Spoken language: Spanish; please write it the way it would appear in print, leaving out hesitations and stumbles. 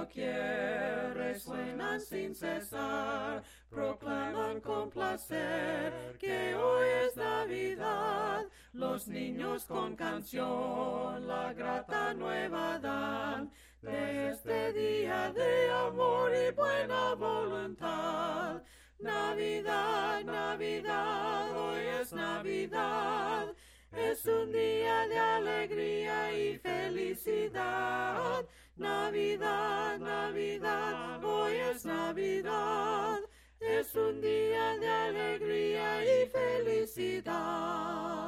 doquier resuenan sin cesar, proclaman con placer que hoy es Navidad. Los niños con canción la grata nueva dan de este día de amor y buena voluntad. Navidad, Navidad, hoy es Navidad. Es un día de alegría y felicidad. Navidad, Navidad, hoy es Navidad. Es un día de alegría y felicidad.